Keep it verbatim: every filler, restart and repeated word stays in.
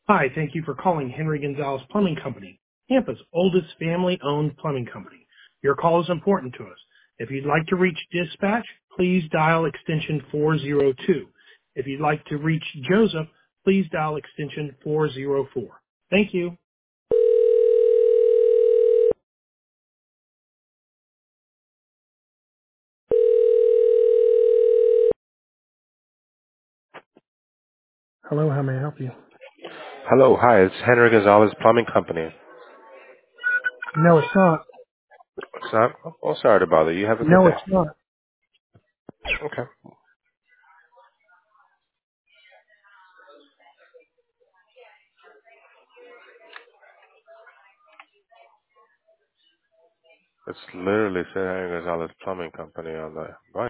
Hi, thank you for calling Henry Gonzalez Plumbing Company, Tampa's oldest family-owned plumbing company. Your call is important to us. If you'd like to reach dispatch, please dial extension four zero two. If you'd like to reach Joseph, please dial extension four zero four. Thank you. Hello, how may I help you? Hello, hi, it's Henry Gonzalez Plumbing Company. No, it's not. It's not? Oh, sorry to bother you. Have a good No, day. it's not. Okay. It's literally said Henry Gonzalez Plumbing Company on the